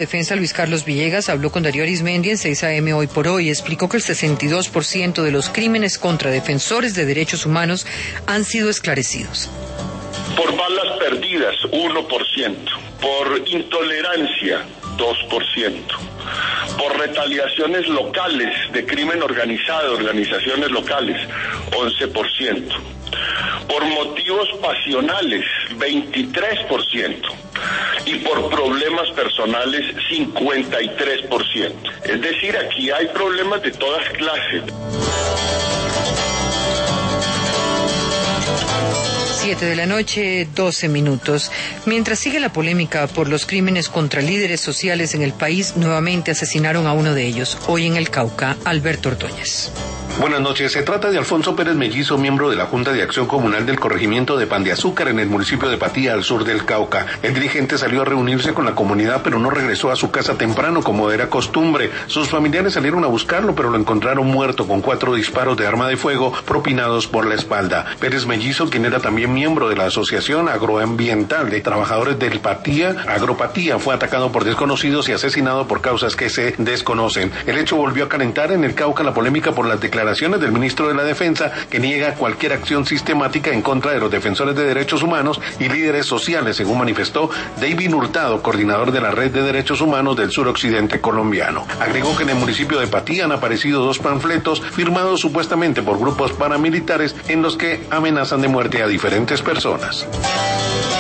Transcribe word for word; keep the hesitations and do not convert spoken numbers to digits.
Defensa Luis Carlos Villegas habló con Darío Arizmendi en seis a eme Hoy por Hoy. Explicó que el sesenta y dos por ciento de los crímenes contra defensores de derechos humanos han sido esclarecidos. Por balas perdidas, uno por ciento. Por intolerancia, dos por ciento. Por retaliaciones locales de crimen organizado, organizaciones locales, once por ciento. Por motivos pasionales, veintitrés por ciento. Y por problemas personales, cincuenta y tres por ciento. Es decir, aquí hay problemas de todas clases. Siete de la noche, doce minutos. Mientras sigue la polémica por los crímenes contra líderes sociales en el país, nuevamente asesinaron a uno de ellos. Hoy en el Cauca, Alberto Ordóñez. Buenas noches. Se trata de Alfonso Pérez Mellizo, miembro de la Junta de Acción Comunal del corregimiento de Pan de Azúcar en el municipio de Patía, al sur del Cauca. El dirigente salió a reunirse con la comunidad, pero no regresó a su casa temprano como era costumbre. Sus familiares salieron a buscarlo, pero lo encontraron muerto con cuatro disparos de arma de fuego propinados por la espalda. Pérez Mellizo, quien era también miembro de la Asociación Agroambiental de Trabajadores del Patía, Agropatía, fue atacado por desconocidos y asesinado por causas que se desconocen. El hecho volvió a calentar en el Cauca la polémica por las declaraciones del ministro de la Defensa, que niega cualquier acción sistemática en contra de los defensores de derechos humanos y líderes sociales, según manifestó David Hurtado, coordinador de la Red de Derechos Humanos del suroccidente colombiano. Agregó que en el municipio de Patía han aparecido dos panfletos firmados supuestamente por grupos paramilitares en los que amenazan de muerte a diferentes personas.